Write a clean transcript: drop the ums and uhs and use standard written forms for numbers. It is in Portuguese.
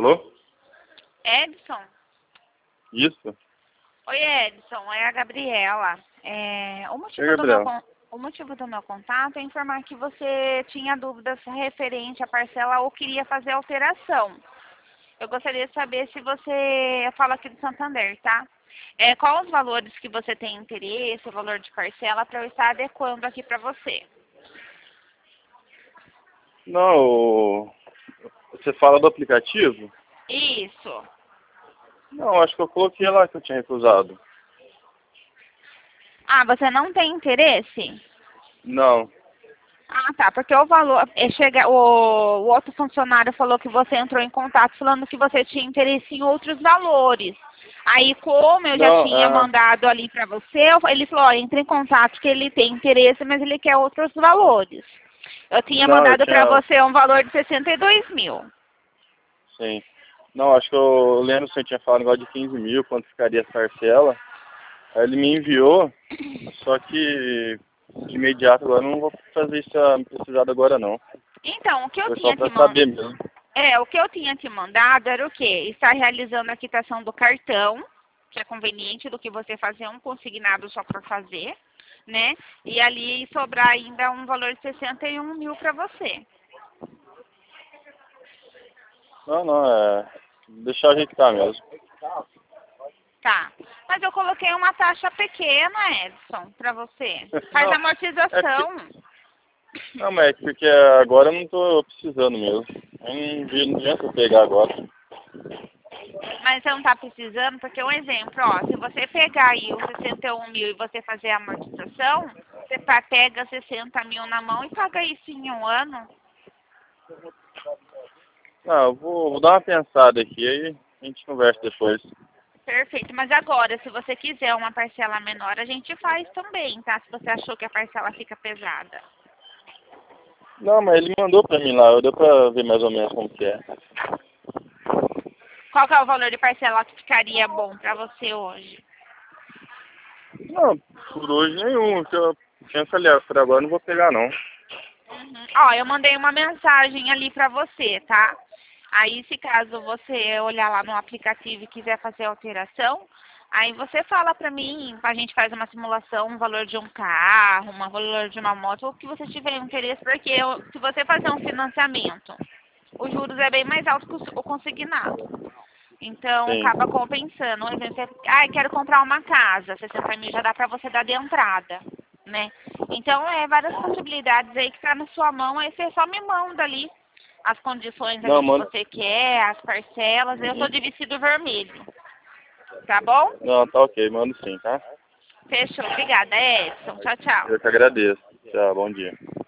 Alô? Edson? Isso? Oi, Edson, é a Gabriela. O motivo do meu contato é informar que você tinha dúvidas referente à parcela ou queria fazer alteração. Eu gostaria de saber se você fala aqui do Santander, tá? Qual os valores que você tem interesse, o valor de parcela, para eu estar adequando aqui para você? Não, você fala do aplicativo? Isso. Não, acho que eu coloquei lá que eu tinha recusado. Ah, você não tem interesse? Não. Ah, tá, porque o valor, o outro funcionário falou que você entrou em contato falando que você tinha interesse em outros valores. Aí, como eu já Não, tinha mandado ali para você, ele falou, ó, entre em contato que ele tem interesse, mas ele quer outros valores. Eu tinha não, eu mandado para tinha... você um valor de 62 mil. Sim. Não, acho que eu lembro se eu tinha falado um negócio de 15 mil, quanto ficaria a parcela. Aí ele me enviou, só que de imediato agora eu não vou fazer isso precisado agora não. Então, o que eu Foi só tinha te pra mandado... saber mesmo. O que eu tinha te mandado era o quê? Estar realizando a quitação do cartão, que é conveniente do que você fazer um consignado só por fazer, né? E ali sobrar ainda um valor de 61 mil para você. Não, deixar o jeito que tá mesmo. Tá. Mas eu coloquei uma taxa pequena, Edson, para você. Faz Não, amortização. não, mas é porque agora eu não tô precisando mesmo. Eu não adianta eu pegar agora. Mas você não está precisando, porque um exemplo, ó, se você pegar aí os 61 mil e você fazer a amortização, você pega 60 mil na mão e paga isso em um ano. Não, eu vou dar uma pensada aqui, aí a gente conversa depois. Perfeito, mas agora, se você quiser uma parcela menor, a gente faz também, tá? Se você achou que a parcela fica pesada. Não, mas ele mandou pra mim lá, deu pra ver mais ou menos como que é. Qual que é o valor de parcela que ficaria bom pra você hoje? Não, por hoje nenhum, que eu tinha falado, por agora não vou pegar não. Uhum. Ó, eu mandei uma mensagem ali pra você, tá? Aí, se caso você olhar lá no aplicativo e quiser fazer alteração, aí você fala pra mim, a gente faz uma simulação, um valor de um carro, um valor de uma moto, ou o que você tiver interesse, porque se você fazer um financiamento, os juros é bem mais alto que o consignado. Então, Sim. acaba compensando. Um exemplo, você, quero comprar uma casa, 60 mil já dá pra você dar de entrada, né? Então, várias possibilidades aí que tá na sua mão, aí você só me manda ali as condições ali Não, que mano. você quer, as parcelas. Eu sou Uhum. de vestido vermelho, tá bom? Não, tá ok, mando sim, tá? Fechou. Obrigada, Edson. Tchau, tchau. Eu que agradeço. Tchau, bom dia.